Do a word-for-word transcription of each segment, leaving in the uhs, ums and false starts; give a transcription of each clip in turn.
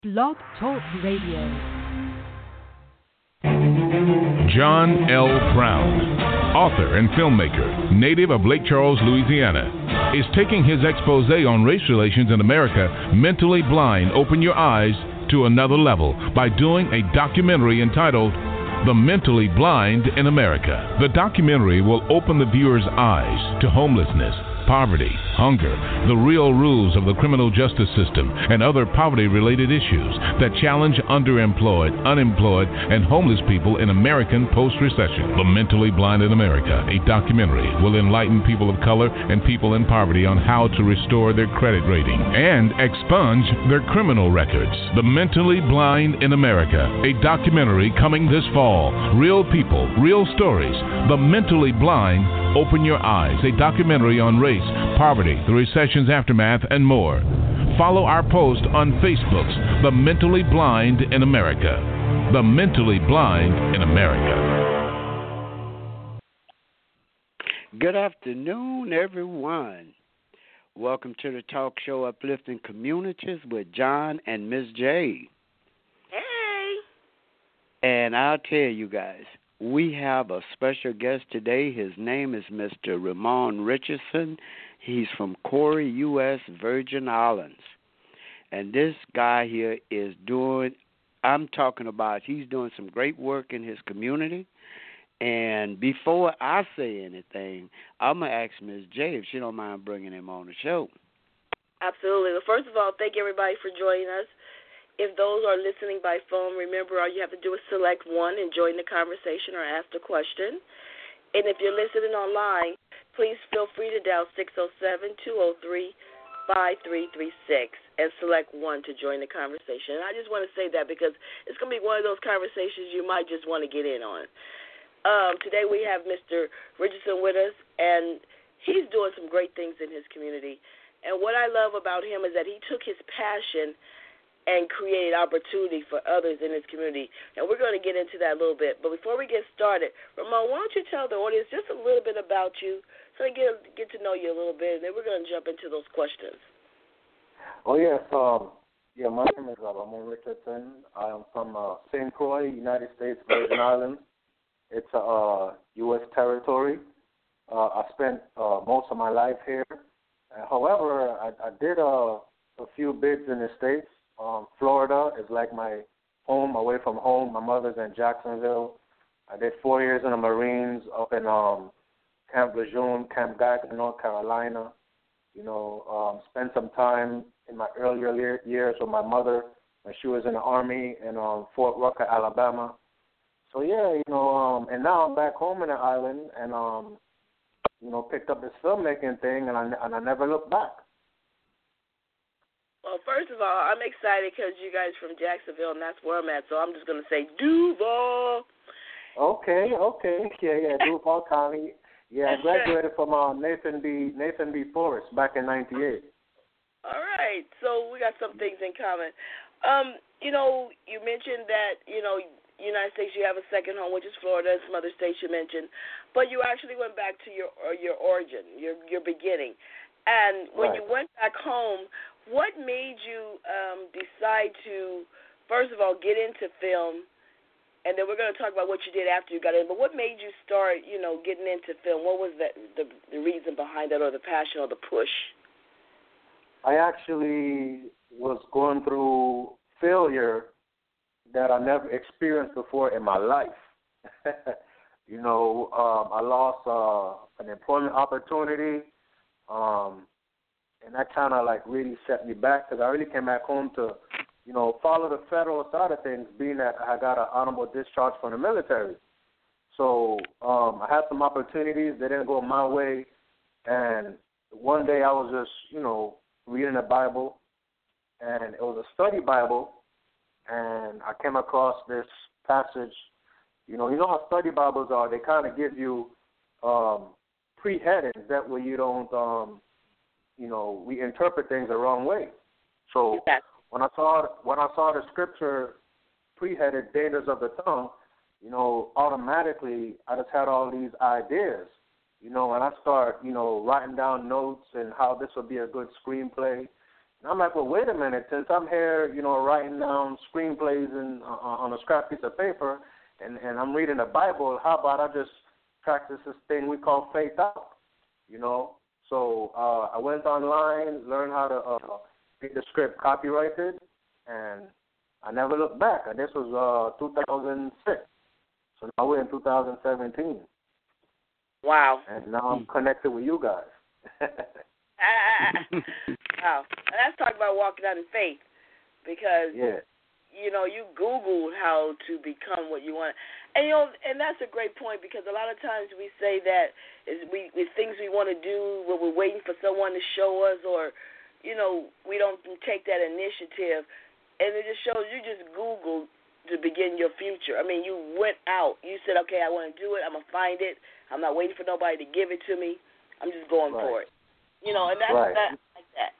Blog Talk Radio. John L. Brown, author and filmmaker, native of Lake Charles, Louisiana, is taking his expose on race relations in America, Mentally Blind, Open Your Eyes, to another level by doing a documentary entitled The Mentally Blind in America. The documentary will open the viewer's eyes to homelessness, poverty, hunger, the real rules of the criminal justice system, and other poverty-related issues that challenge underemployed, unemployed, and homeless people in American post-recession. The Mentally Blind in America, a documentary, will enlighten people of color and people in poverty on how to restore their credit rating and expunge their criminal records. The Mentally Blind in America, a documentary coming this fall. Real people, real stories. The Mentally Blind, Open Your Eyes, a documentary on race, poverty, the recession's aftermath, and more. Follow our post on Facebook's The Mentally Blind in America. The Mentally Blind in America. Good afternoon, everyone. Welcome to the talk show Uplifting Communities with John and Miss J. Hey. And I'll tell you guys, we have a special guest today. His name is Mister Ramon Richardson. He's from Corey, U S, Virgin Islands. And this guy here is doing, I'm talking about, he's doing some great work in his community. And before I say anything, I'm going to ask Miss J if she don't mind bringing him on the show. Absolutely. Well, first of all, thank everybody for joining us. If those are listening by phone, remember all you have to do is select one and join the conversation or ask the question. And if you're listening online, please feel free to dial six oh seven, two oh three, five three three six and select one to join the conversation. And I just want to say that because it's going to be one of those conversations you might just want to get in on. Um, today we have Mister Richardson with us, and he's doing some great things in his community. And what I love about him is that he took his passion and create opportunity for others in his community. And we're going to get into that a little bit. But before we get started, Ramon, why don't you tell the audience just a little bit about you so they get, get to know you a little bit, and then we're going to jump into those questions. Oh, yes. Um, yeah, my name is uh, Ramon Richardson. I am from uh, Saint Croix, United States Virgin Islands. It's a uh, U S territory. Uh, I spent uh, most of my life here. Uh, however, I, I did uh, a few bids in the States. Um, Florida is like my home, away from home. My mother's in Jacksonville. I did four years in the Marines up in um, Camp Lejeune, Camp Gagnon, North Carolina. You know, um, spent some time in my earlier years with my mother when she was in the Army in um, Fort Rucker, Alabama. So, yeah, you know, um, and now I'm back home in the island and, um, you know, picked up this filmmaking thing, and I, and I never looked back. Well, first of all, I'm excited because you guys from Jacksonville, and that's where I'm at, so I'm just going to say Duval. Okay, okay. Yeah, yeah, Duval County. Yeah, I graduated from uh, Nathan B. Nathan B. Forrest back in ninety-eight. All right, so we got some things in common. Um, you know, you mentioned that, you know, United States, you have a second home, which is Florida, some other states you mentioned, but you actually went back to your uh, your origin, your your beginning. And when Right. you went back home, what made you um, decide to, first of all, get into film, and then we're going to talk about what you did after you got in, but what made you start, you know, getting into film? What was that, the, the reason behind that, or the passion or the push? I actually was going through failure that I never experienced before in my life. you know, um, I lost uh, an employment opportunity. Um, and that kind of, like, really set me back because I really came back home to, you know, follow the federal side of things, being that I got an honorable discharge from the military. So um, I had some opportunities. They didn't go my way. And one day I was just, you know, reading the Bible, and it was a study Bible, and I came across this passage. You know, you know how study Bibles are. They kind of give you um, pre-headings. That way you don't, um, you know, we interpret things the wrong way. So when I saw when I saw the scripture pre-headed "Dangers of the Tongue," you know, automatically I just had all these ideas. You know, and I start, you know, writing down notes and how this would be a good screenplay. And I'm like, well, wait a minute. Since I'm here, you know, writing down screenplays and, uh, on a scrap piece of paper, and, and I'm reading the Bible, how about I just practice this thing we call faith out, you know? So uh, I went online, learned how to uh, get the script copyrighted, and I never looked back. And this was uh, two thousand six. So now we're in two thousand seventeen. Wow. And now I'm connected with you guys. Wow. And that's talking about walking out in faith, because, yeah. you know, you Googled how to become what you want. And, you know, and that's a great point, because a lot of times we say that is we, we things we want to do when we're waiting for someone to show us, or, you know, we don't take that initiative. And it just shows you just Googled to begin your future. I mean, you went out. You said, okay, I want to do it. I'm going to find it. I'm not waiting for nobody to give it to me. I'm just going right. for it. You know, and that's right. that, like that.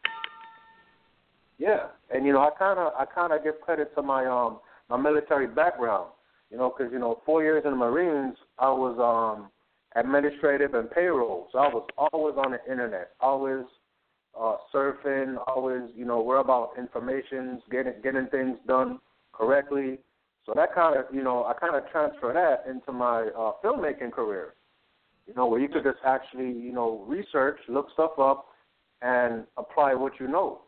Yeah, and you know, I kind of, I kind of give credit to my um my military background. You know, because you know, four years in the Marines, I was um administrative and payroll, so I was always on the internet, always uh, surfing, always you know, worry about information, getting getting things done correctly. So that kind of, you know, I kind of transfer that into my uh, filmmaking career. You know, where you could just actually, you know, research, look stuff up, and apply what you know.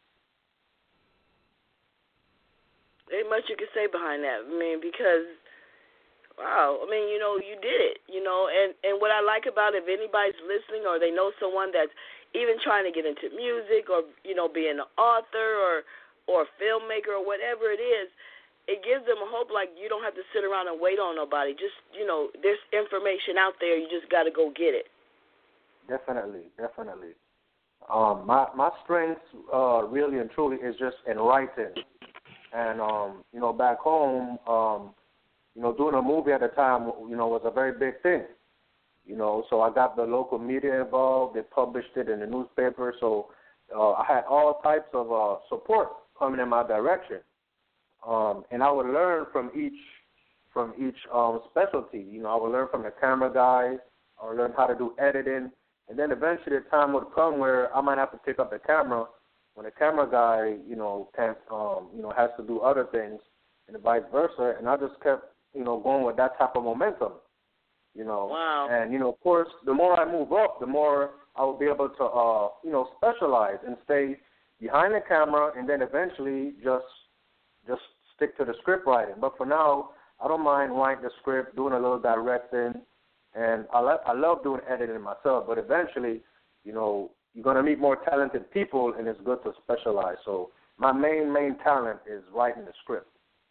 Ain't much you can say behind that. I mean, because, wow, I mean, you know, you did it, you know, and, and what I like about it, if anybody's listening or they know someone that's even trying to get into music or, you know, being an author or, or a filmmaker or whatever it is, it gives them a hope, like you don't have to sit around and wait on nobody. Just, you know, there's information out there. You just got to go get it. Definitely, definitely. Um, my my strength uh, really and truly is just in writing. And, um, you know, back home, um, you know, doing a movie at the time, you know, was a very big thing. You know, so I got the local media involved. They published it in the newspaper. So uh, I had all types of uh, support coming in my direction. Um, and I would learn from each from each um, specialty. You know, I would learn from the camera guy. I would learn how to do editing. And then eventually the time would come where I might have to pick up the camera when the camera guy, you know, can't, um, you know, has to do other things, and vice versa. And I just kept, you know, going with that type of momentum, you know. Wow. And, you know, of course, the more I move up, the more I will be able to, uh, you know, specialize and stay behind the camera and then eventually just just stick to the script writing. But for now, I don't mind writing the script, doing a little directing, and I, lo- I love doing editing myself. But eventually, you know, you're going to meet more talented people, and it's good to specialize. So my main, main talent is writing the script.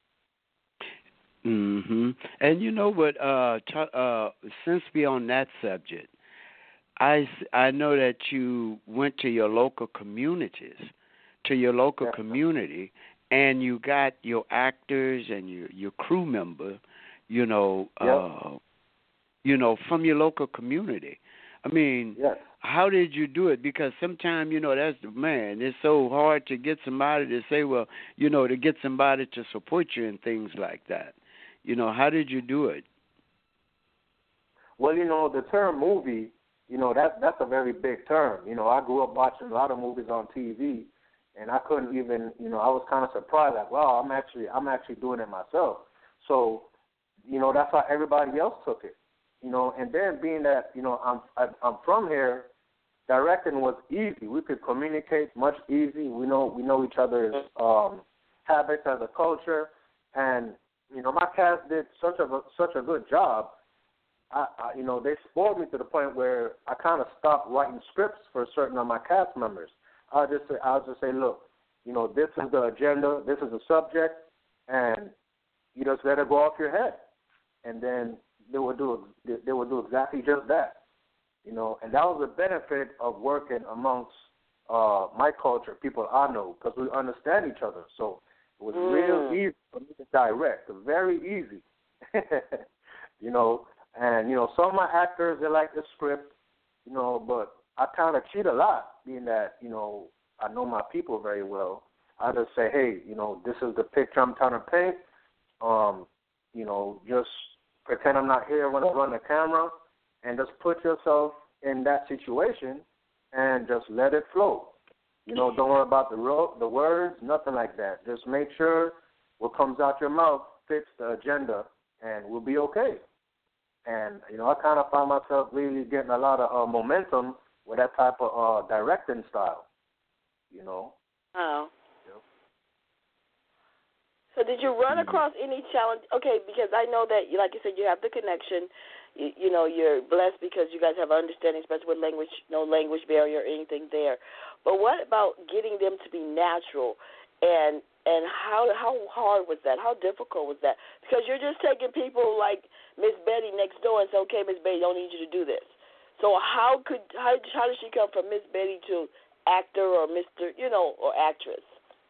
Mhm. And you know what? Uh, t- uh, since we're on that subject, I, I know that you went to your local communities, to your local yeah. community, and you got your actors and your your crew member, you know, yep. uh, you know, from your local community. I mean, yes. how did you do it? Because sometimes, you know, that's the man. It's so hard to get somebody to say, well, you know, to get somebody to support you and things like that. You know, how did you do it? Well, you know, the term movie, you know, that that's a very big term. You know, I grew up watching a lot of movies on T V, and I couldn't even, you know, I was kind of surprised, like, wow, I'm actually, I'm actually doing it myself. So, you know, that's how everybody else took it. You know, and then being that, you know, I'm I'm from here, directing was easy. We could communicate much easy. We know we know each other's um, habits as a culture, and you know, my cast did such a such a good job. I, I you know, they spoiled me to the point where I kind of stopped writing scripts for certain of my cast members. I'll just say, I'll just say, look, you know, this is the agenda, this is the subject, and you just let it go off your head, and then they will do they will do exactly just that, you know. And that was the benefit of working amongst uh, my culture, people I know, because we understand each other. So it was mm. real easy for me to direct, very easy, you know. And you know, some of my actors, they like the script, you know, but I kind of cheat a lot, being that, you know, I know my people very well. I just say, hey, you know, this is the picture I'm trying to paint. Um, you know, just pretend I'm not here when I run the camera, and just put yourself in that situation and just let it flow. You know, don't worry about the ro- the words, nothing like that. Just make sure what comes out your mouth fits the agenda, and we'll be okay. And, you know, I kind of found myself really getting a lot of uh, momentum with that type of uh, directing style, you know. Oh. Yep. So did you run across any challenge? Okay, because I know that, like you said, you have the connection. You, you know, you're blessed because you guys have understanding, especially with language, no language barrier or anything there. But what about getting them to be natural? And and how how hard was that? How difficult was that? Because you're just taking people like Miss Betty next door and say, okay, Miss Betty, don't need you to do this. So how could how how did she come from Miss Betty to actor or Mister you know or actress?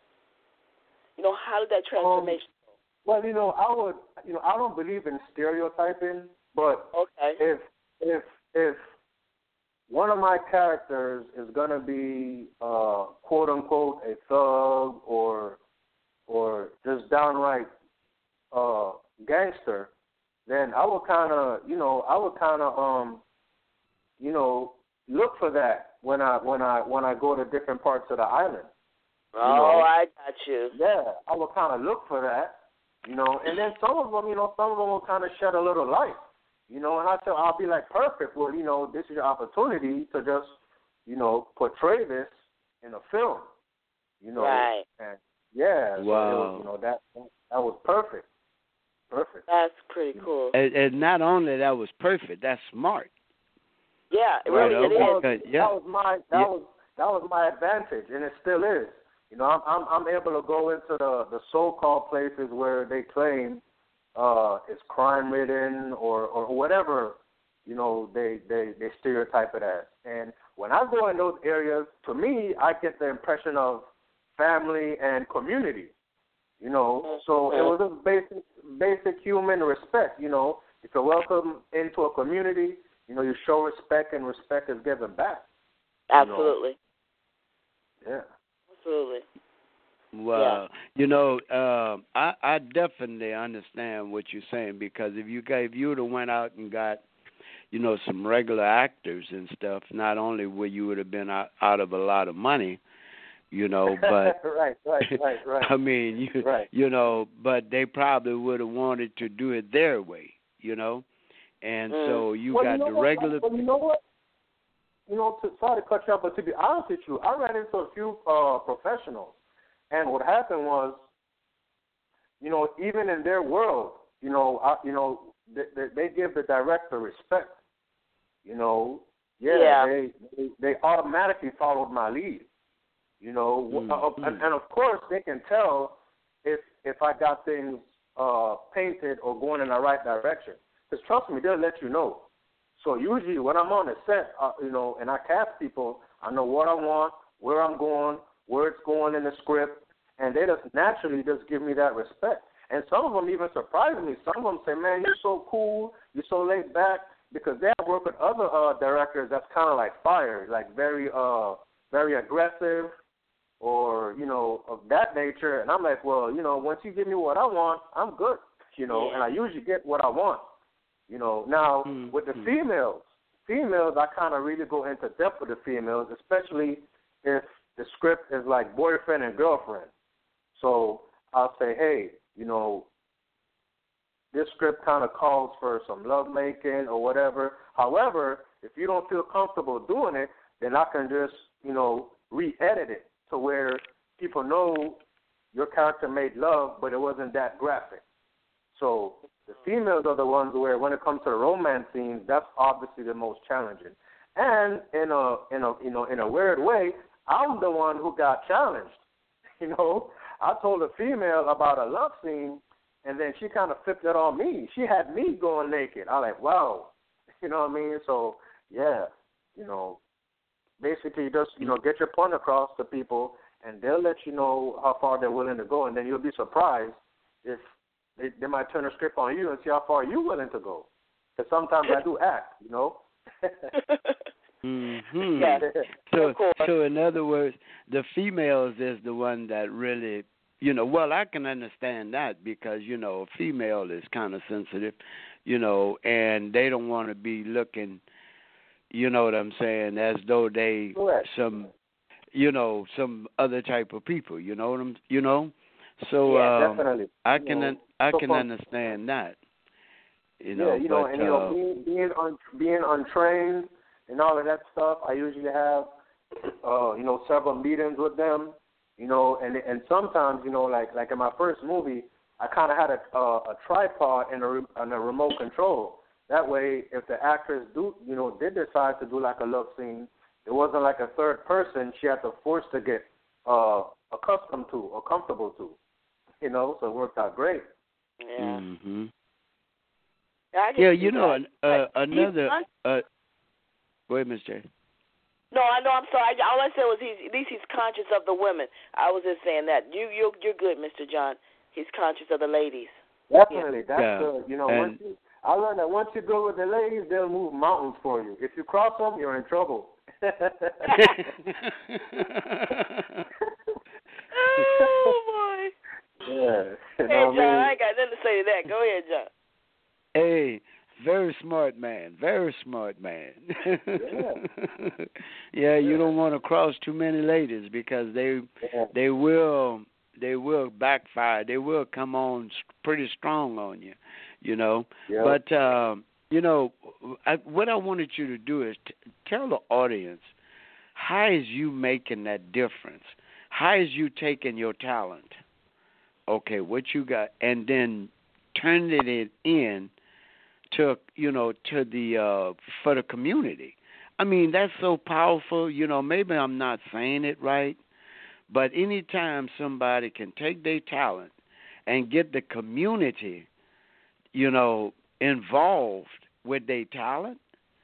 You know, how did that transformation? Um, well, you know, I would you know I don't believe in stereotyping, but okay. if if if one of my characters is gonna be uh, quote unquote a thug or or just downright uh, gangster, then I would kind of, you know, I would kind of, um, you know, look for that when I when I when I go to different parts of the island. Oh, you know? I got you. Yeah, I would kind of look for that, you know, and then some of them, you know, some of them will kind of shed a little light, you know, and I tell, I'll be like, perfect. Well, you know, this is your opportunity to just, you know, portray this in a film, you know, right. and yeah, so wow. it was, you know, that that was perfect, perfect. That's pretty cool. And, and not only that was perfect, that's smart. Yeah, it Right, really that it was, is. Yeah. That was my that Yeah. was that was my advantage, and it still is. You know, I'm I'm, I'm able to go into the, the so-called places where they claim uh, it's crime-ridden or, or whatever, you know, they, they, they stereotype it as. And when I go in those areas, to me, I get the impression of family and community. You know, so it was just basic basic human respect. You know, if you're welcome into a community, you know, you show respect, and respect is given back. Absolutely. You know? Yeah. Absolutely. Well, Yeah. you know, uh, I I definitely understand what you're saying, because if you got, if you would have went out and got, you know, some regular actors and stuff, not only would you would have been out, out of a lot of money, you know, but right, right, right, right. I mean, you right. you know, but they probably would have wanted to do it their way, you know, and Mm. so you well, got you know the what, regular. But you know what? You know, to, sorry to cut you off, but to be honest with you, I ran into a few uh, professionals, and what happened was, you know, even in their world, you know, I, you know, they, they, they give the director respect. You know, yeah, Yeah. They, they they automatically followed my lead. You know, Mm, uh, mm. and, and of course they can tell if if I got things uh, painted or going in the right direction. Because trust me, they'll let you know. So usually when I'm on the set, uh, you know, and I cast people, I know what I want, where I'm going, where it's going in the script, and they just naturally just give me that respect. And some of them even surprise me. Some of them say, man, you're so cool, you're so laid back, because they have worked with other uh, directors that's kind of like fire, like very, uh, very aggressive, or, you know, of that nature. And I'm like, well, you know, once you give me what I want, I'm good, you know, Yeah. and I usually get what I want. You know, now Mm-hmm. with the females, females, I kind of really go into depth with the females, especially if the script is like boyfriend and girlfriend. So I'll say, hey, you know, this script kind of calls for some lovemaking or whatever. However, if you don't feel comfortable doing it, then I can just, you know, re-edit it to where people know your character made love, but it wasn't that graphic. So the females are the ones where, when it comes to the romance scenes, that's obviously the most challenging. And in a in a you know in a weird way, I'm the one who got challenged. You know, I told a female about a love scene, and then she kind of flipped it on me. She had me going naked. I like, wow, you know what I mean? So yeah, you know, basically just you know get your point across to people, and they'll let you know how far they're willing to go, and then you'll be surprised if They, they might turn a script on you and see how far you're willing to go. Because sometimes I do act, you know. Mm-hmm. Yes. So, Of course. so in other words, the females is the one that really, you know. Well, I can understand that, because you know, a female is kind of sensitive, you know, and they don't want to be looking, you know what I'm saying, as though they Correct. some you know, some other type of people. You know what I'm, you know. So yeah, um, definitely. I You can know, un- I so can from, understand that. You yeah, know, you know, but and you know, uh, being being un, being untrained and all of that stuff, I usually have, uh, you know, several meetings with them. You know, and and sometimes, you know, like like in my first movie, I kind of had a uh, a tripod and a re- and a remote control. That way, if the actress do, you know, did decide to do like a love scene, it wasn't like a third person she had to force to get uh, accustomed to or comfortable to. You know, so it worked out great. Yeah. hmm Yeah, I can yeah, see you know, that. an, uh, But another. he's- Uh, wait, Mister No, I know. I'm sorry. I- All I said was he's at least he's conscious of the women. I was just saying that. You you you're good, Mister John. He's conscious of the ladies. Definitely, that's Yeah. the you know. And- Once you, I learned that once you go with the ladies, they'll move mountains for you. If you cross them, you're in trouble. Oh boy. Yeah. You Hey know John, what I mean? I ain't got nothing to say to that. Go ahead, John. Hey, very smart man. Very smart man. Yeah. yeah, you don't want to cross too many ladies because they Yeah. they will they will backfire. They will come on s- pretty strong on you, you know. Yep. But um, you know, I, what I wanted you to do is t- tell the audience how is you making that difference? How is you taking your talent? Okay, what you got, and then turning it in to you know to the uh, for the community. I mean that's so powerful. You know, maybe I'm not saying it right, but anytime somebody can take their talent and get the community, you know, involved with their talent,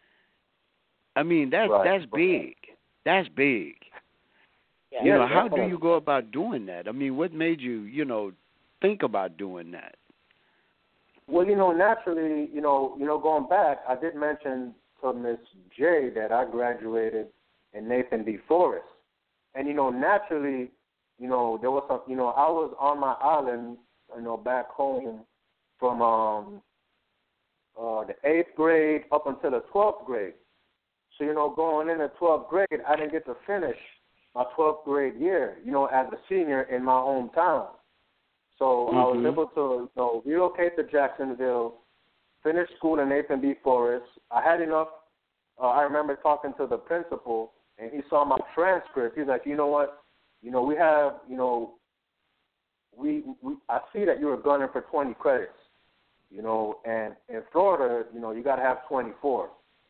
I mean that's Right. that's big. That's big. Yeah. You Yeah, know, how do definitely. you go about doing that? I mean, what made you, you know, think about doing that? Well, you know, naturally, you know, you know, going back, I did mention to Miss J that I graduated in Nathan B. Forrest, and you know, naturally, you know, there was some, you know, I was on my island, you know, back home from um uh the eighth grade up until the twelfth grade. So you know, going into twelfth grade, I didn't get to finish my twelfth grade year, you know, as a senior in my hometown. So I was Mhm. able to, you know, relocate to Jacksonville, finish school in Nathan B. Forrest. I had enough. Uh, I remember talking to the principal, and he saw my transcript. He's like, you know what? You know, we have, you know, we, we I see that you were gunning for twenty credits, you know, and in Florida, you know, you got to have twenty-four.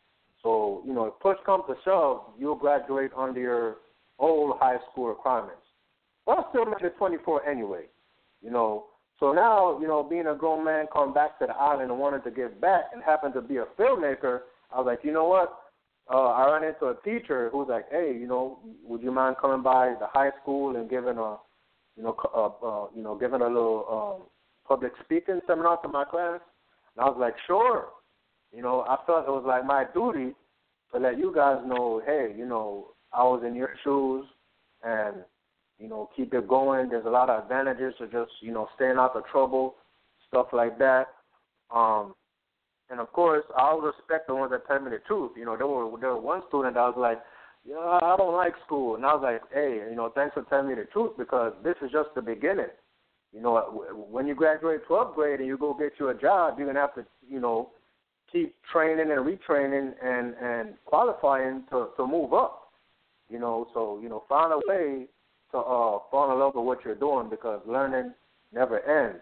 So, you know, if push comes to shove, you'll graduate under your old high school requirements. Well, I still made it twenty-four anyway. You know, so now, you know, being a grown man, come back to the island and wanted to give back and happened to be a filmmaker, I was like, you know what? Uh, I ran into a teacher who was like, hey, you know, would you mind coming by the high school and giving a, you know, uh, uh, you know, giving a little um, public speaking seminar to my class? And I was like, sure. You know, I felt it was like my duty to let you guys know, hey, you know, I was in your shoes and, you know, keep it going. There's a lot of advantages to just, you know, staying out of trouble, stuff like that. Um, and, of course, I always respect the ones that tell me the truth. You know, there were there was one student that was like, yeah, I don't like school. And I was like, hey, you know, thanks for telling me the truth because this is just the beginning. You know, when you graduate twelfth grade and you go get you a job, you're going to have to, you know, keep training and retraining and, and qualifying to, to move up. You know, so, you know, find a way to uh, fall in love with what you're doing because learning never ends.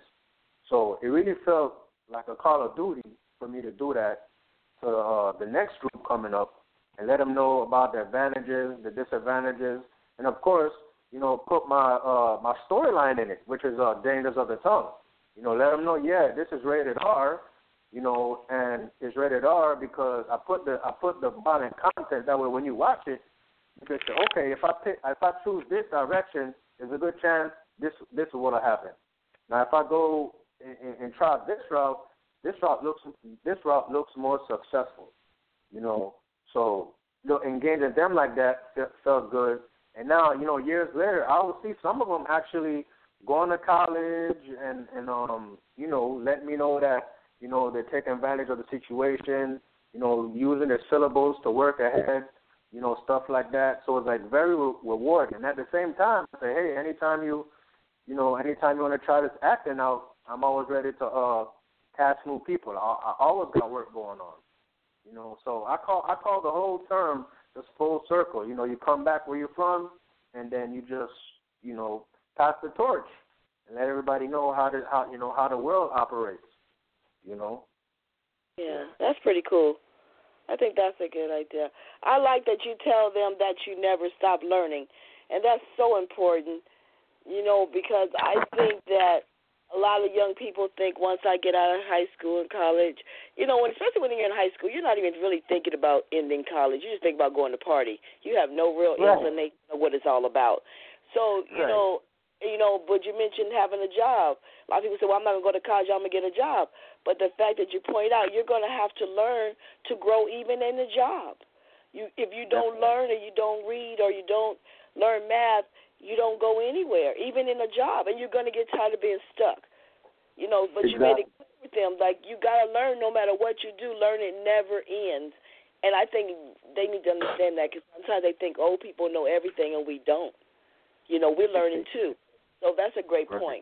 So it really felt like a call of duty for me to do that to uh, the next group coming up and let them know about the advantages, the disadvantages, and, of course, you know, put my uh, my storyline in it, which is uh, Dangers of the Tongue. You know, let them know, yeah, this is rated R, you know, and it's rated R because I put the I put the violent content that way when you watch it, you can say, okay, if I pick, if I choose this direction, there's a good chance this this is what'll happen. Now, if I go and, and, and try this route, this route looks this route looks more successful, you know. So you know, engaging them like that felt good. And now, you know, years later, I will see some of them actually going to college and and um you know letting me know that you know they're taking advantage of the situation, you know, using their syllables to work ahead. you know, stuff like that. So it's like very re- rewarding. And at the same time, I say, hey, anytime you, you know, anytime you want to try this acting out, I'm always ready to uh, cast new people. I, I always got work going on, you know. So I call I call the whole term just full circle. You know, you come back where you're from, and then you just, you know, pass the torch and let everybody know how to how you know how the world operates. You know. Yeah, that's pretty cool. I think that's a good idea. I like that you tell them that you never stop learning, and that's so important, you know, because I think that a lot of young people think once I get out of high school and college, you know, when, especially when you're in high school, you're not even really thinking about ending college. You just think about going to party. You have no real right. inclination of what it's all about. So, you right. know, you know, but you mentioned having a job. A lot of people say, well, I'm not going to go to college, I'm going to get a job. But the fact that you point out, you're going to have to learn to grow even in the job. You, if you don't Definitely. learn or you don't read or you don't learn math, you don't go anywhere, even in a job, and you're going to get tired of being stuck. You know, but exactly. you made it clear with them, like, you got to learn no matter what you do. Learning never ends. And I think they need to understand that because sometimes they think old people know everything and we don't. You know, we're learning too. So that's a great point.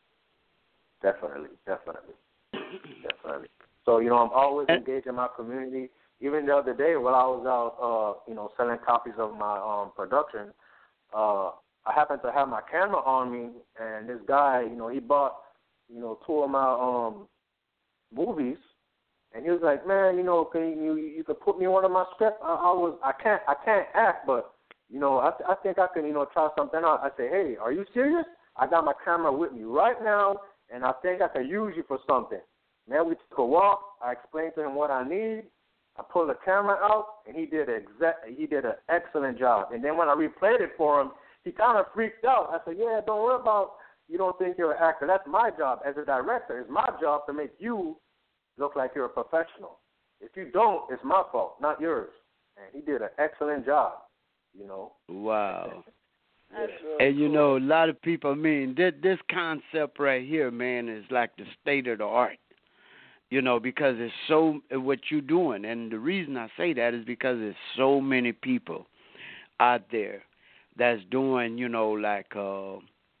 Definitely, definitely, definitely. So, you know, I'm always engaged in my community. Even the other day while I was out, uh, you know, selling copies of my um, production, uh, I happened to have my camera on me, and this guy, you know, he bought, you know, two of my um, movies, and he was like, man, you know, can you you could put me in one of my scripts? I, I was, I can't, I can't act, but you know, I, I think I can, you know, try something out. I say, hey, are you serious? I got my camera with me right now, and I think I can use you for something. Man, we took a walk. I explained to him what I need. I pulled the camera out, and he did exact. He did an excellent job. And then when I replayed it for him, he kind of freaked out. I said, yeah, don't worry about you don't think you're an actor. That's my job as a director. It's my job to make you look like you're a professional. If you don't, it's my fault, not yours. And he did an excellent job. You know. Wow. That's really And you cool. know, a lot of people. I mean, this, this concept right here, man, is like the state of the art. You know, because it's so what you're doing, and the reason I say that is because there's so many people out there that's doing. You know, like uh,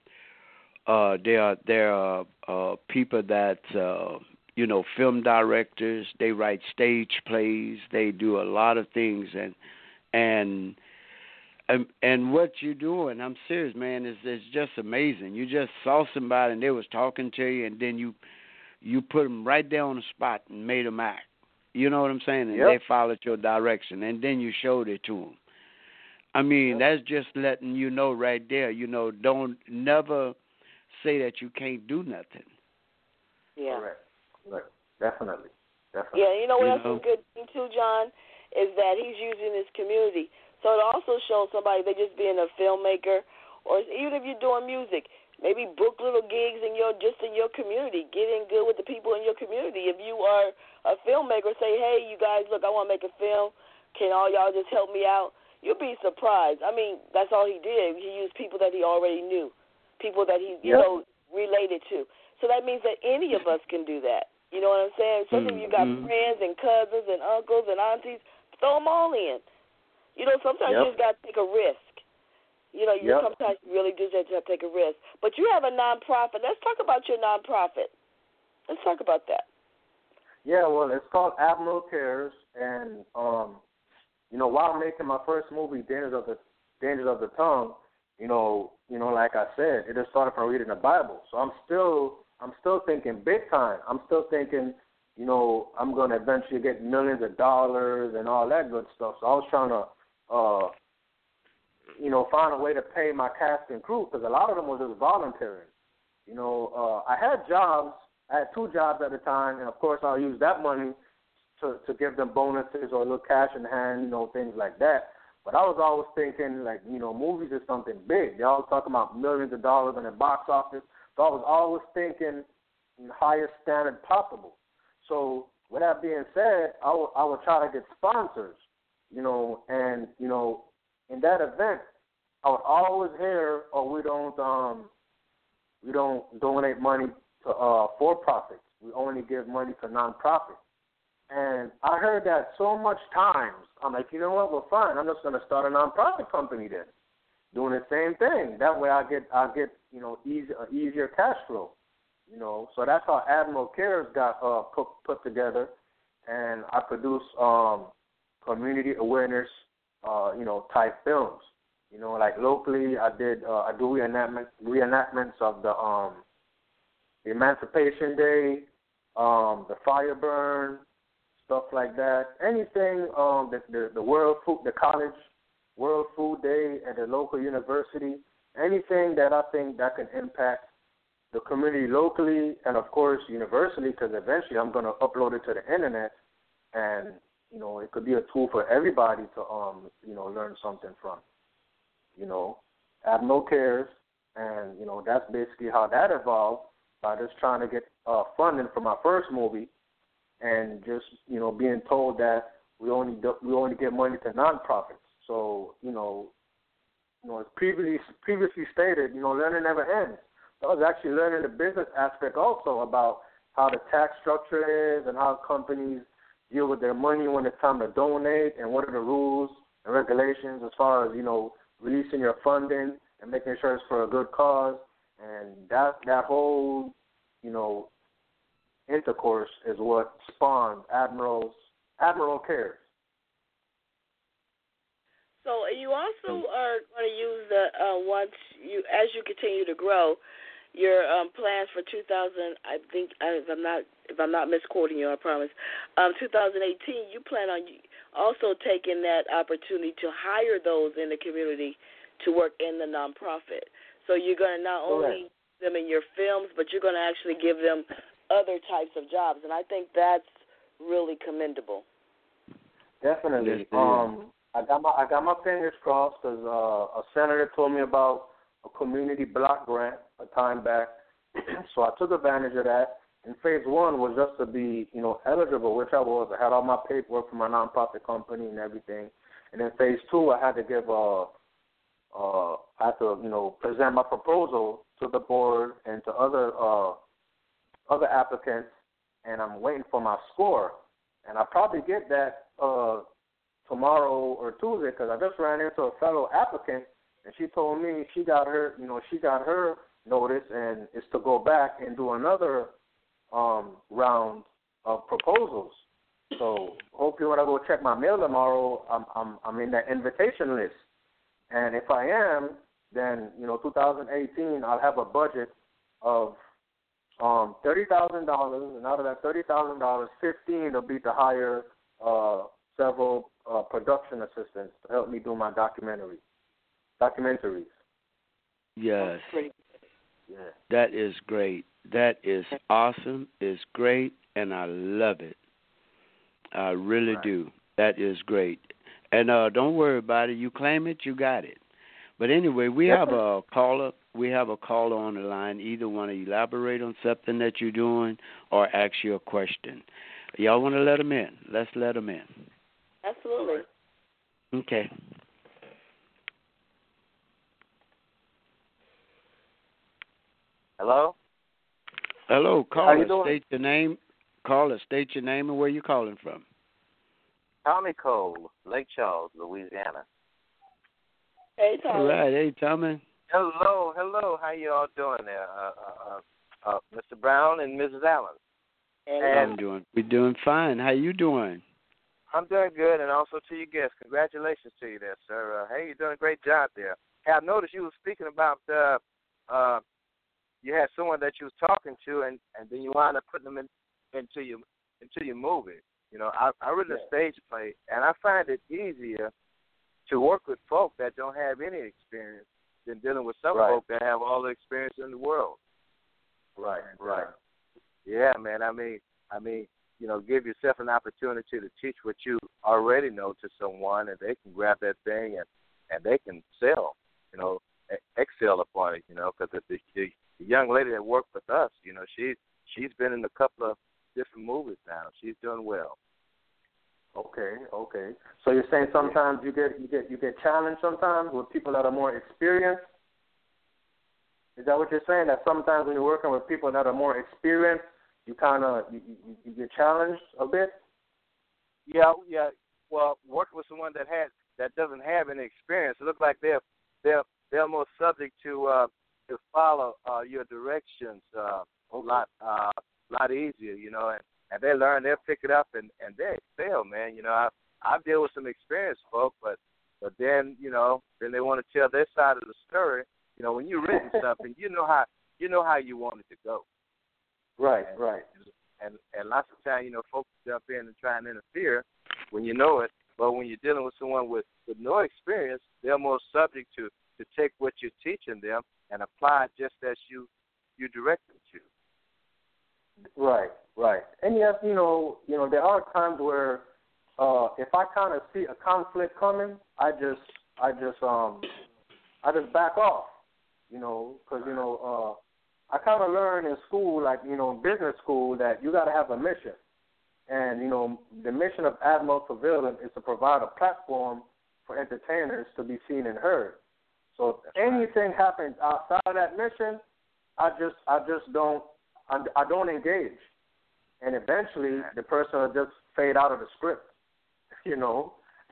uh, there are there are uh, people that uh, you know, film directors. They write stage plays. They do a lot of things, and and. And, and what you're doing, I'm serious, man, is is just amazing. You just saw somebody and they was talking to you, and then you you put them right there on the spot and made them act. You know what I'm saying? And yep. they followed your direction, and then you showed it to them. I mean, yep. that's just letting you know right there. You know, don't never say that you can't do nothing. Yeah. Correct. Correct. Definitely. Definitely. Yeah, you know what You else know? is good thing too, John, is that he's using his community. So it also shows somebody they just being a filmmaker, or even if you're doing music, maybe book little gigs in your just in your community. Get in good with the people in your community. If you are a filmmaker, say, hey, you guys, look, I want to make a film. Can all y'all just help me out? You'll be surprised. I mean, that's all he did. He used people that he already knew, people that he, you yep. know, related to. So that means that any of us can do that. You know what I'm saying? Especially mm-hmm. if you got friends and cousins and uncles and aunties, throw them all in. You know, sometimes yep. you just got to take a risk. You know, you yep. sometimes you really do just have to take a risk. But you have a nonprofit. Let's talk about your nonprofit. Let's talk about that. Yeah, well, it's called Admiral Cares, and um, you know, while making my first movie, Dangers of the Dangers of the Tongue, you know, you know, like I said, it just started from reading the Bible. So I'm still, I'm still thinking big time. I'm still thinking, you know, I'm going to eventually get millions of dollars and all that good stuff. So I was trying to. Uh, you know, find a way to pay my cast and crew because a lot of them was just volunteering. You know, uh, I had jobs. I had two jobs at the time, and of course I'll use that money to to give them bonuses or a little cash in hand, you know, things like that. But I was always thinking, like, you know, movies is something big. They always talking about millions of dollars in the box office. So I was always thinking in the highest standard possible. So with that being said, I would I would try to get sponsors. You know, and, you know, in that event, I would always hear, oh, we don't um, we don't donate money to uh, for-profits. We only give money to non-profits. And I heard that so much times. I'm like, you know what? Well, fine. I'm just going to start a nonprofit company then, doing the same thing. That way, I get I get you know easy uh, easier cash flow. You know, so that's how Admiral Cares got uh, put put together, and I produce um, community awareness, uh, you know, type films. You know, like locally, I did uh, I do reenactment reenactments of the um, the Emancipation Day, um, the fire burn, stuff like that. Anything um, the, the the World Food, the college World Food Day at the local university. Anything that I think that can impact the community locally and, of course, universally, because eventually I'm going to upload it to the internet, and, you know, it could be a tool for everybody to, um, you know, learn something from. You know, Admiral Cares, and, you know, that's basically how that evolved, by just trying to get uh, funding for my first movie, and just, you know, being told that we only do, we only give money to nonprofits. So, you know, you know, as previously previously stated, you know, learning never ends. I was actually learning the business aspect also about how the tax structure is and how companies deal with their money when it's time to donate, and what are the rules and regulations as far as, you know, releasing your funding and making sure it's for a good cause. And that that whole, you know, intercourse is what spawned Admiral's Admiral Cares. So you also are going to use the uh, once you as you continue to grow, your um, plans for two thousand. I think if I'm not if I'm not misquoting you, I promise. Um, two thousand eighteen, you plan on also taking that opportunity to hire those in the community to work in the nonprofit. So you're going to not only use them in your films, but you're going to actually give them other types of jobs, and I think that's really commendable. Definitely. Um, I got my I got my fingers crossed, because uh, a senator told me about a community block grant a time back, so I took advantage of that. And phase one was just to be, you know, eligible, which I was. I had all my paperwork for my nonprofit company and everything. And then phase two, I had to give a, uh, I had to, you know, present my proposal to the board and to other uh, other applicants, and I'm waiting for my score. And I'll probably get that uh, tomorrow or Tuesday, because I just ran into a fellow applicant, and she told me she got her, you know, she got her notice, and it's to go back and do another um, round of proposals. So hopefully when I go check my mail tomorrow, I'm I'm I'm in that invitation list. And if I am, then, you know, two thousand eighteen, I'll have a budget of um, thirty thousand dollars, and out of that thirty thousand dollars, fifteen will be to hire uh, several uh, production assistants to help me do my documentary, documentaries. Yes. Yeah. That is great. That is awesome. It's great, and I love it. I really Right. do. That is great. And uh, don't worry about it. You claim it, you got it. But anyway, we have a caller. We have a caller on the line. Either want to elaborate on something that you're doing or ask you a question. Y'all want to let them in? Let's let them in. Absolutely. Okay. Hello? Hello, How you caller. doing? State your name. Caller, state your name and where you're calling from. Tommy Cole, Lake Charles, Louisiana. Hey, Tom. All right. Hey, Tommy. Hello, hello. How you all doing there, uh, uh, uh, uh, Mister Brown and Missus Allen? How you doing? We're doing fine. How you doing? I'm doing good, and also to your guests, congratulations to you there, sir. Uh, hey, you're doing a great job there. Hey, I noticed you were speaking about uh, uh, you had someone that you was talking to, and, and then you wound up putting them in, into your into your movie. You know, I, I written a stage play, and I find it easier to work with folk that don't have any experience than dealing with some Right. folk that have all the experience in the world. Right, And, right. uh, yeah, man. I mean, I mean, you know, give yourself an opportunity to teach what you already know to someone, and they can grab that thing and, and they can sell, you know, excel upon it, you know, because the, the, the young lady that worked with us, you know, she, she's been in a couple of different movies now. She's doing well. Okay, okay. So you're saying sometimes you get you get you get challenged sometimes with people that are more experienced? Is that what you're saying? That sometimes when you're working with people that are more experienced, you kind of you, you, you get challenged a bit? Yeah, yeah. Well, working with someone that has that doesn't have any experience, it looks like they're they're they're more subject to uh, to follow uh, your directions uh, a lot uh, lot easier, you know. And, and they learn, they'll pick it up, and, and they excel, man. You know, I I've dealt with some experienced folk, but but then you know, then they want to tell their side of the story. You know, when you've written something, you know how you know how you want it to go. Right, and, right. And and lots of times, you know, folks jump in and try and interfere when you know it. But when you're dealing with someone with, with no experience, they're more subject to, to take what you're teaching them and apply it just as you you direct them to. Right, right. And yes, you know, you know, there are times where uh, if I kind of see a conflict coming, I just, I just, um, I just back off. You know, because you know, uh, I kind of learned in school, like you know, in business school, that you got to have a mission. And, you know, the mission of Admiral Pavilion is to provide a platform for entertainers to be seen and heard. So if anything happens outside of that mission, I just I just don't I, I don't engage. And eventually the person will just fade out of the script, you know.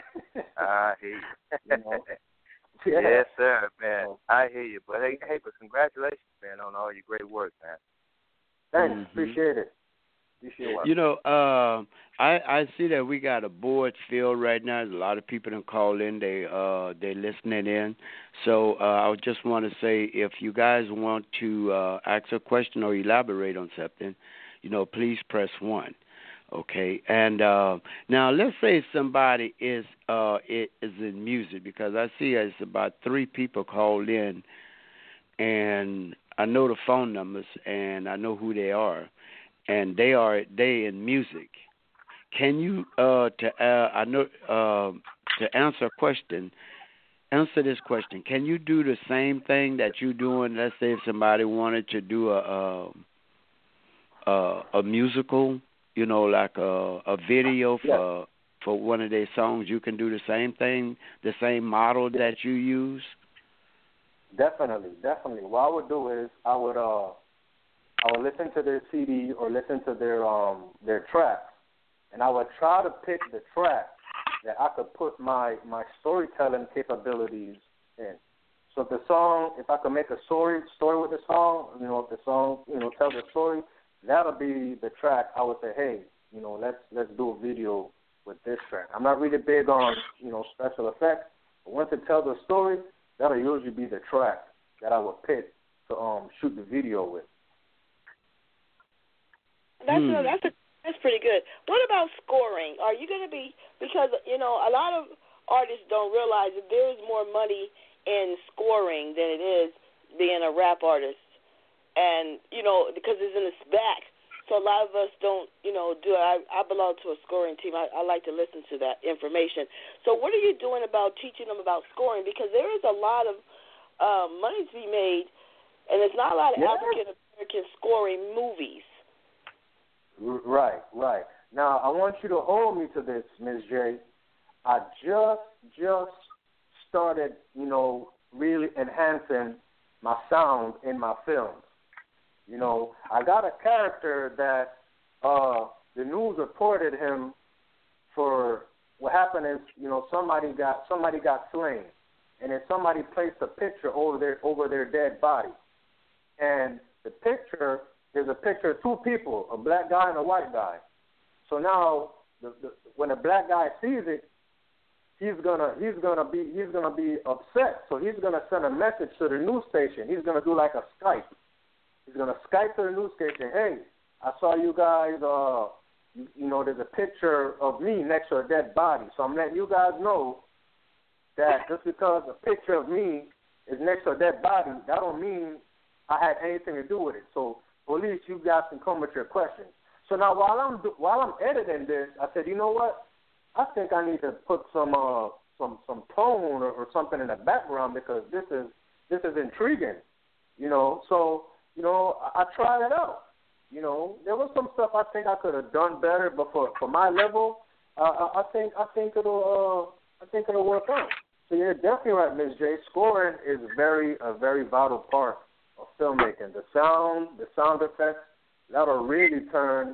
I hear you. You know? Yeah. Yes, sir, man. So, I hear you. But, hey, hey, but congratulations, man, on all your great work, man. Thanks. Mm-hmm. Appreciate it. You know, uh, I I see that we got a board filled right now. There's a lot of people that call in. They uh they listening in. So uh, I just want to say, if you guys want to uh, ask a question or elaborate on something, you know, please press one. Okay. And uh, now let's say somebody is uh is in music, because I see it's about three people called in, and I know the phone numbers and I know who they are. And they are they in music. Can you uh, to uh, I know uh, to answer a question? Answer this question. Can you do the same thing that you're doing? Let's say if somebody wanted to do a a, a, a musical, you know, like a, a video for yeah. for one of their songs. You can do the same thing, the same model that you use. Definitely, definitely. What I would do is I would uh. I would listen to their C D or listen to their um their tracks, and I would try to pick the track that I could put my, my storytelling capabilities in. So if the song, if I could make a story story with the song, you know, if the song, you know, tells a story, that'll be the track. I would say, hey, you know, let's let's do a video with this track. I'm not really big on, you know, special effects, but once it tells a story, that'll usually be the track that I would pick to um shoot the video with. That's hmm. a, that's a, that's pretty good. What about scoring? Are you going to be, because you know a lot of artists don't realize that there is more money in scoring than it is being a rap artist, and you know because it's in its back. So a lot of us don't, you know, do. I, I belong to a scoring team. I, I like to listen to that information. So what are you doing about teaching them about scoring? Because there is a lot of uh, money to be made, and there's not a lot of yeah. African American scoring movies. Right, right. Now, I want you to hold me to this, Miz J. I just, just started, you know, really enhancing my sound in my films. You know, I got a character that uh, the news reported him for what happened is, you know, somebody got somebody got slain, and then somebody placed a picture over their over their dead body, and the picture. There's a picture of two people, a black guy and a white guy. So now, the, the, when a black guy sees it, he's gonna he's gonna be he's gonna be upset. So he's gonna send a message to the news station. He's gonna do like a Skype. He's gonna Skype to the news station. Hey, I saw you guys. Uh, you, you know, there's a picture of me next to a dead body. So I'm letting you guys know that just because a picture of me is next to a dead body, that don't mean I had anything to do with it. So police, you guys can come with your questions. So now, while I'm while I'm editing this, I said, you know what? I think I need to put some uh, some some tone or, or something in the background because this is this is intriguing, you know. So you know, I, I tried it out. You know, there was some stuff I think I could have done better, but for, for my level, uh, I, I think I think it'll uh, I think it'll work out. So you're definitely right, Miz J. Scoring is very a very vital part of filmmaking. The sound, the sound effects, that'll really turn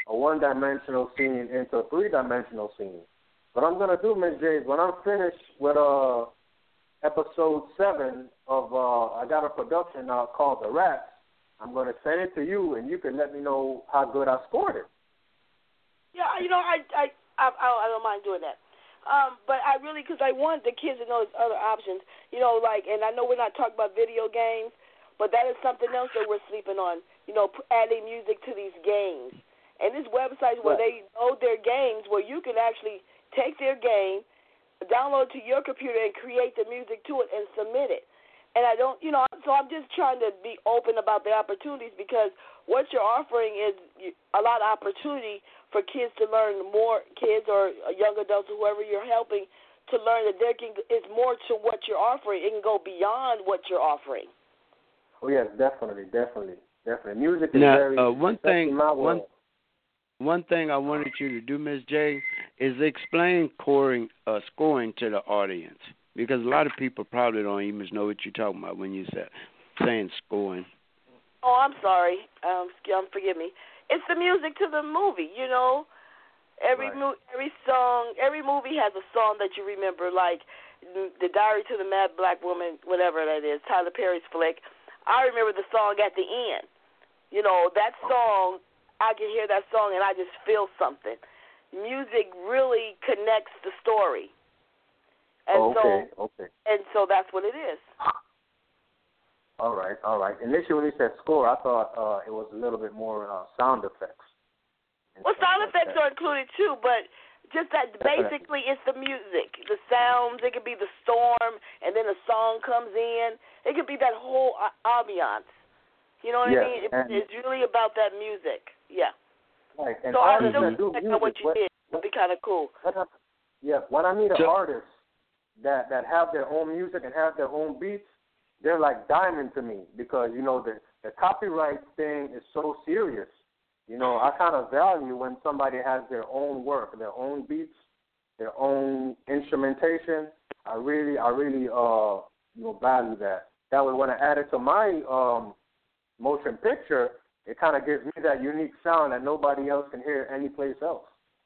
a one-dimensional scene into a three-dimensional scene. What I'm gonna do, Miss J, when I'm finished with uh episode seven of uh I got a production uh, called The Rats, I'm gonna send it to you, and you can let me know how good I scored it. Yeah, you know, I I I, I don't mind doing that. Um, but I really, because I want the kids to know there's other options. You know, like, and I know we're not talking about video games, but that is something else that we're sleeping on. You know, adding music to these games. And these websites where Right. they load their games, where you can actually take their game, download it to your computer, and create the music to it and submit it. And I don't, you know, so I'm just trying to be open about the opportunities, because what you're offering is a lot of opportunity for kids to learn, more kids or young adults or whoever you're helping to learn that there can is more to what you're offering. It can go beyond what you're offering. Oh yes, definitely, definitely, definitely. Music is Now, very uh, one thing, my one, world. one thing I wanted you to do, Miss J, is explain scoring, uh, scoring to the audience, because a lot of people probably don't even know what you're talking about when you say saying scoring. Oh, I'm sorry. Um, um, forgive me. It's the music to the movie, you know. Every Right. mo- every song, every movie has a song that you remember, like The Diary to the Mad Black Woman, whatever that is, Tyler Perry's flick. I remember the song at the end. You know, that song, I can hear that song and I just feel something. Music really connects the story. And okay, so, okay. And so that's what it is. All right, all right. Initially, when you said score, I thought uh, it was a little bit more uh, sound effects. Well, sound effects are included too, but just that basically it's the music, the sounds. It could be the storm, and then a song comes in. It could be that whole ambiance. You know what yes, I mean? It, and, it's really about that music. Yeah. right, and So I artists still that do check music, out what you what, did. It'd be kind of cool. What I, yeah, when I meet an So- artist that that have their own music and have their own beats, they're like diamond to me, because you know the the copyright thing is so serious. You know, I kind of value when somebody has their own work, their own beats, their own instrumentation. I really, I really, uh, you know, value that. That way, when I add it to my um, motion picture, it kind of gives me that unique sound that nobody else can hear anyplace else.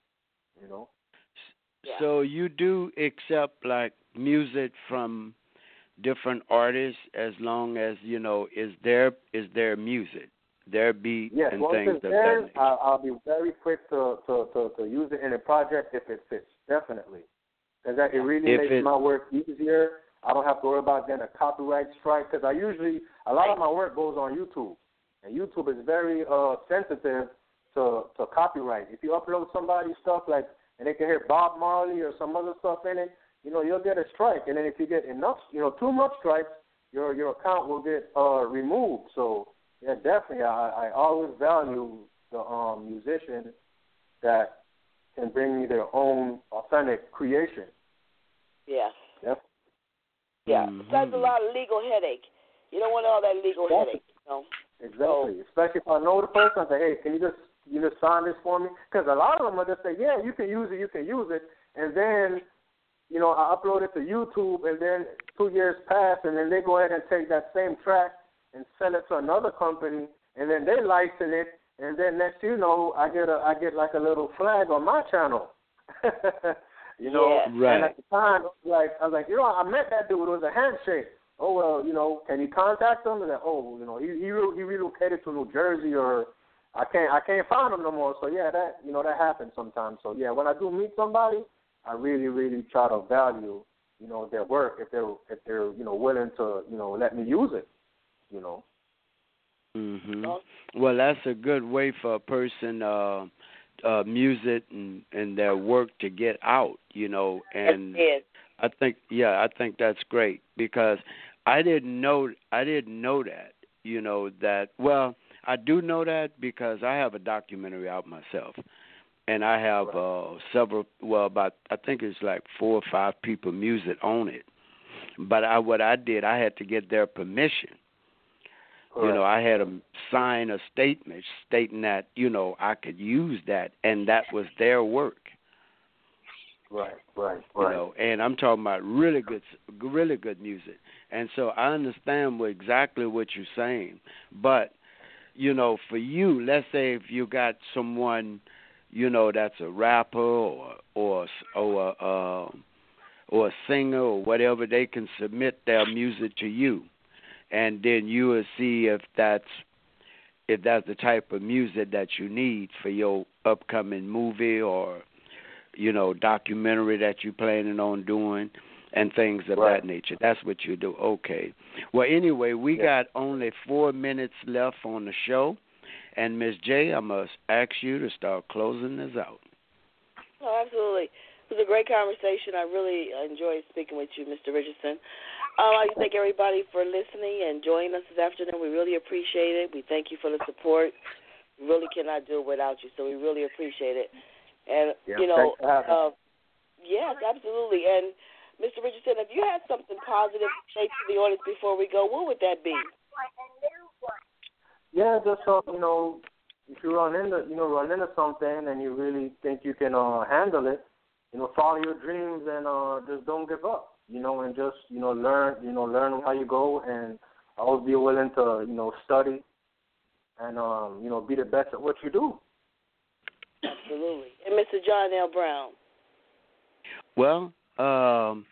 You know. Yeah. So you do accept like music from different artists, as long as you know is their is their music, their beat Yes, and once things it's of there, that nature. I'll, I'll be very quick to, to, to, to use it in a project if it fits, definitely. Because it really If makes it- my work easier. I don't have to worry about getting a copyright strike, because I usually, a lot of my work goes on YouTube. And YouTube is very uh, sensitive to, to copyright. If you upload somebody's stuff, like, and they can hear Bob Marley or some other stuff in it, you know, you'll get a strike. And then if you get enough, you know, too much strikes, your your account will get uh, removed. So, yeah, definitely, I, I always value the um, musician that can bring me their own authentic creation. Yeah. Yep. Yeah. Mhm. That's a lot of legal headache. You don't want all that legal Exactly. headache, you know. Exactly. Especially if I know the person, I say, hey, can you just you just sign this for me? Because a lot of them will just say, yeah, you can use it, you can use it, and then, you know, I upload it to YouTube, and then two years pass, and then they go ahead and take that same track and sell it to another company, and then they license it, and then next you know, I get a I get like a little flag on my channel. You know, Yeah. Right. and at the time, like I was like, you know, I met that dude. It was a handshake. Oh well, you know, can you contact him? And then, oh, you know, he he he relocated to New Jersey, or I can't I can't find him no more. So yeah, that you know that happens sometimes. So yeah, when I do meet somebody, I really really try to value, you know, their work if they're if they're you know willing to you know let me use it, you know. Mhm. Well, that's a good way for a person, uh, uh, music and, and their work to get out, you know. And That's it. I think, yeah, I think that's great, because I didn't know, I didn't know that, you know, that. Well, I do know that because I have a documentary out myself, and I have uh, several. Well, about I think it's like four or five people music on it. But I, what I did, I had to get their permission. You know, I had them sign a statement stating that, you know, I could use that, and that was their work. Right, right, You right. know, and I'm talking about really good, really good music. And so I understand what, exactly what you're saying. But, you know, for you, let's say if you got someone you know, that's a rapper or or or uh, or a singer or whatever. They can submit their music to you, and then you will see if that's if that's the type of music that you need for your upcoming movie or, you know, documentary that you're planning on doing and things of right. that nature. That's what you do. Okay. Well, anyway, we yeah. got only four minutes left on the show. And, Miss J, I must ask you to start closing this out. Oh, absolutely. It was a great conversation. I really enjoyed speaking with you, Mister Richardson. Uh, I'd like to thank everybody for listening and joining us this afternoon. We really appreciate it. We thank you for the support. We really cannot do it without you, so we really appreciate it. And, yeah, you know, uh, yes, absolutely. And, Mister Richardson, if you had something positive to say to the audience before we go, what would that be? Yeah, just so, you know, if you run into, you know, run into something and you really think you can uh, handle it, you know, follow your dreams and uh, just don't give up. You know, and just, you know, learn, you know, learn how you go and always be willing to, you know, study and, um, you know, be the best at what you do. Absolutely. And Mister John L. Brown. Well, um,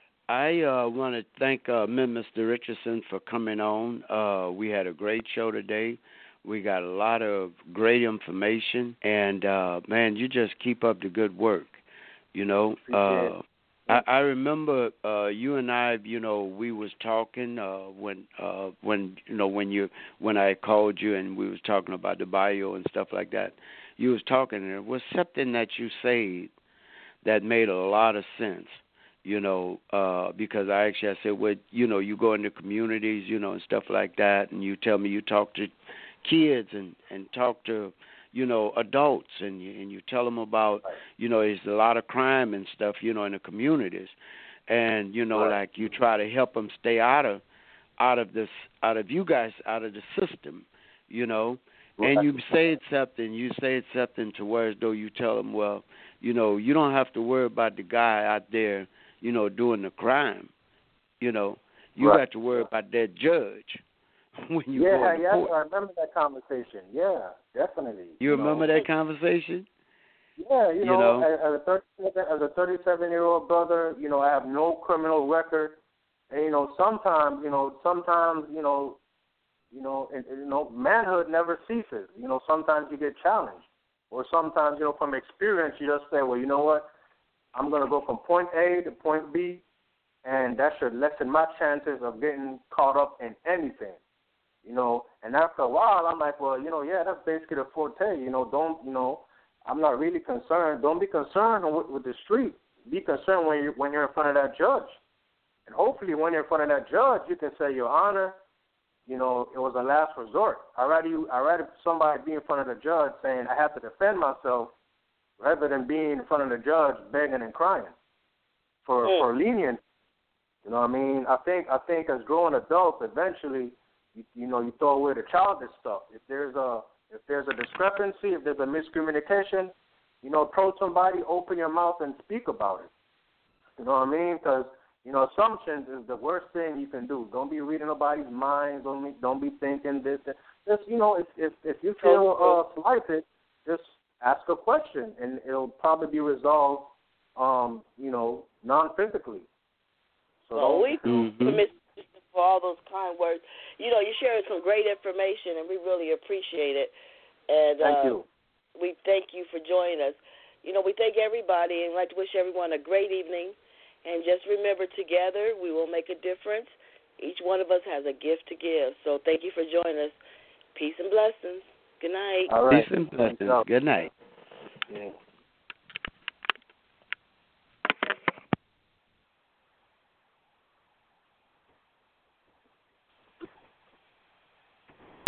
I uh, want to thank uh, Mister Richardson for coming on. Uh, we had a great show today. We got a lot of great information. And, uh, man, you just keep up the good work, you know. Uh, I, I remember uh, you and I, you know, we was talking uh, when, uh, when you know, when you when I called you and we was talking about the bio and stuff like that. You was talking, and it was something that you said that made a lot of sense, you know, uh, because I actually I said, well, you know, you go into communities, you know, and stuff like that, and you tell me you talk to kids and, and talk to, you know, adults, and you, and you tell them about, you know, there's a lot of crime and stuff, you know, in the communities, and, you know, right. like you try to help them stay out of, out of this, out of you guys, out of the system, you know, right. And you say something, you say something to where as though you tell them, well, you know, you don't have to worry about the guy out there, you know, doing the crime, you know, you right. got to worry about that judge. When you yeah, go to yeah, court. I remember that conversation. Yeah, definitely. You, you remember know? that conversation? Yeah, you, you know, know, as, as a thirty-seven, as a thirty-seven-year-old brother, you know, I have no criminal record, and you know, sometimes, you know, sometimes, you know, you know, and, and, you know, manhood never ceases. You know, sometimes you get challenged, or sometimes, you know, from experience, you just say, well, you know what, I'm gonna go from point A to point B, and that should lessen my chances of getting caught up in anything. You know, and after a while, I'm like, well, you know, yeah, that's basically the forte. You know, don't, you know, I'm not really concerned. Don't be concerned with, with the street. Be concerned when you when you're in front of that judge. And hopefully, when you're in front of that judge, you can say, Your Honor, you know, it was a last resort. I rather you, I rather somebody be in front of the judge saying I have to defend myself, rather than being in front of the judge begging and crying for mm. for lenience. You know what I mean? I think I think as grown adults, eventually. You, you know, you throw away the childish stuff. If there's a if there's a discrepancy, if there's a miscommunication, you know, approach somebody, open your mouth, and speak about it. You know what I mean? Because you know, assumptions is the worst thing you can do. Don't be reading nobody's mind. Don't be, don't be thinking this. Just you know, if if if you feel uh, slighted, just ask a question, and it'll probably be resolved. Um, you know, non-physically. So well, we mm-hmm. for all those kind words. You know, you shared some great information, and we really appreciate it. And thank uh, you. We thank you for joining us. You know, we thank everybody, and I'd like to wish everyone a great evening. And just remember, together we will make a difference. Each one of us has a gift to give. So thank you for joining us. Peace and blessings. Good night. All right. Peace and blessings. Good night.